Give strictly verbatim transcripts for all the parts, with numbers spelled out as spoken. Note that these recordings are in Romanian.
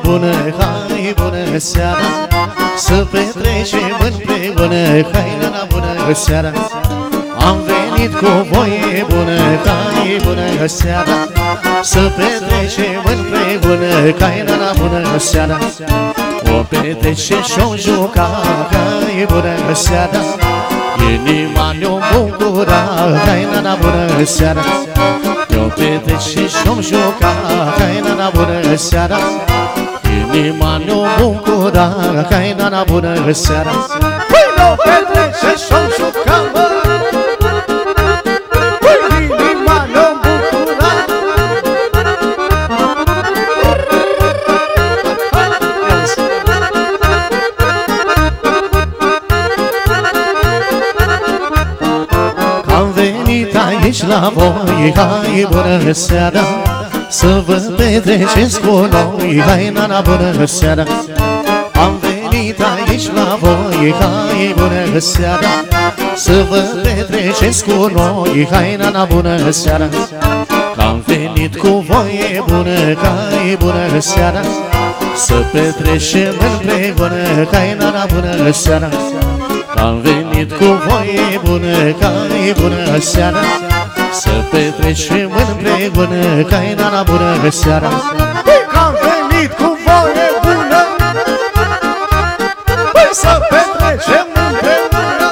bună, hai bună seara, să petrecem împreună, hai la bună seara. Am venit cu voie bună, hai bună seara, să petrecem împreună, hai la bună seara. O petrece și-o juca, hai bună seara, inima ne-o bucura, hai la bună seara. O petrece și-o juca, hai la bună seara, inima ne-o bucura, hai la bună seara. Păi n-o petrece și-o juca, mă, păi inima ne-o bucura. Am venit aici la voi, hai bună seara, să vă petreceți cu noi, hai la bună seara. Am venit aici la voi, hai bună seara, să vă petreceți cu noi, hai la bună seara. Am venit cu voie bună, hai bună seara, să petrecem împreună, hai la bună seara. Am venit cu voie bună, hai bună seara, să petrecem împreună, hai la bună seara. Am venit cu voie bună, păi să petrecem împreună.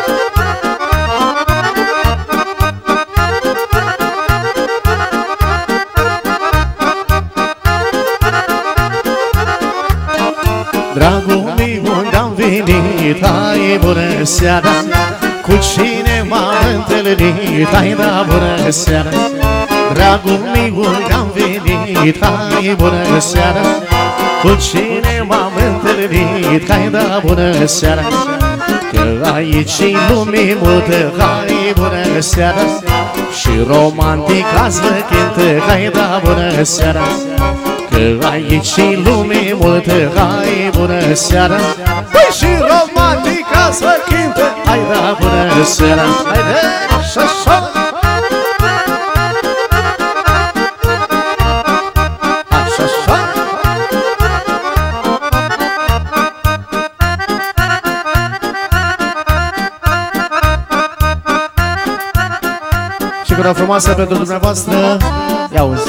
Dragul meu, unde-am venit, hai bună seara, cu cine m-am întâlnit, hai la bună seara. Dragul meu, unde-am venit, hai bună seara, cu cine m-am întâlnit, hai la bună seara. Că aici-i lume multă, hai bună seara, și romantic azi vă cântă, hai la bună seara. Că aici-i lume multă, hai bună seara, Păi și romantica să cântă, hai la bună seara. haide și așa. Așa, așa. Și gura frumoasă pentru dumneavoastră, ia uzi.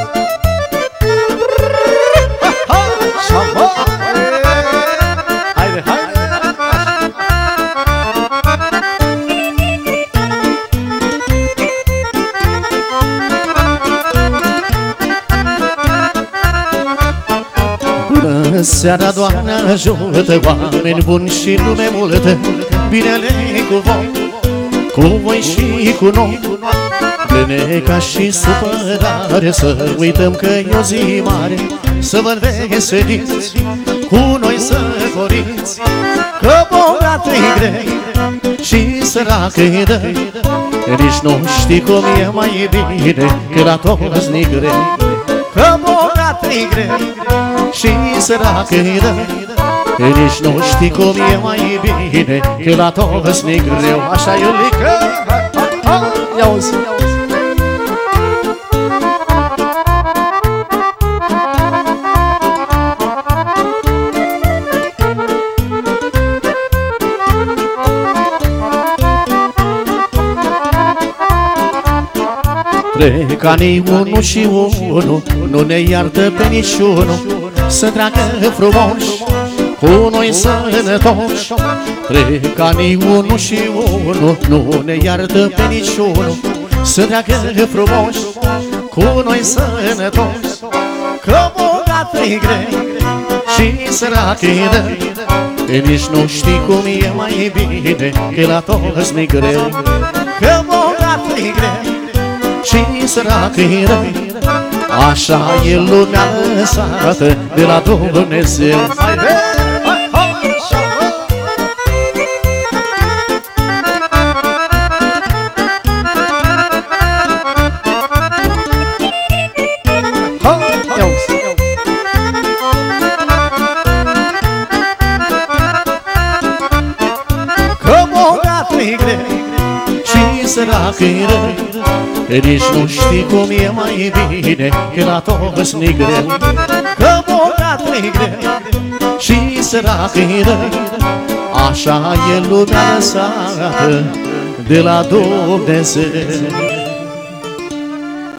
Haide, haide. Bună seara, Doamne ajută, oameni buni și lume multă, binele cu voi, cu voi și cu noi. Pleneca și supărare, să uităm că e o zi mare, să vă veseliți, cu noi să coriți, că bogat-i grei și sărac-i dă-i, nici nu știi cum e mai bine, că la toți ni grei. Că bogat-i grei și sărac-i dă-i, nici nu știi cum e mai bine, că la toți ni greu. Așa, Iulică, ia uzi. Trec anii unu și unu, nu ne iartă pe niciunul, să treacă frumoși, cu noi sănătoși. Trec anii unu și unu, nu ne iartă pe niciunul, să treacă frumoși, cu noi sănătoși. Că bogat-i grei și sărac-i dă-i, nici nu știi cum e mai bine, că la toți ni greu. Că bogat-i grei și sărac-i răi, așa e lumea lăsată de la Dumnezeu. Haide, hai, hai, așa, mă. Hai, Ia uzi. că bogat-i grei săracă-i rău, nici nu știi cum e mai bine, că la toți ne greu, că bogat-i greu și săracă-i rău. Așa e lumea lăsată de la Dumnezeu.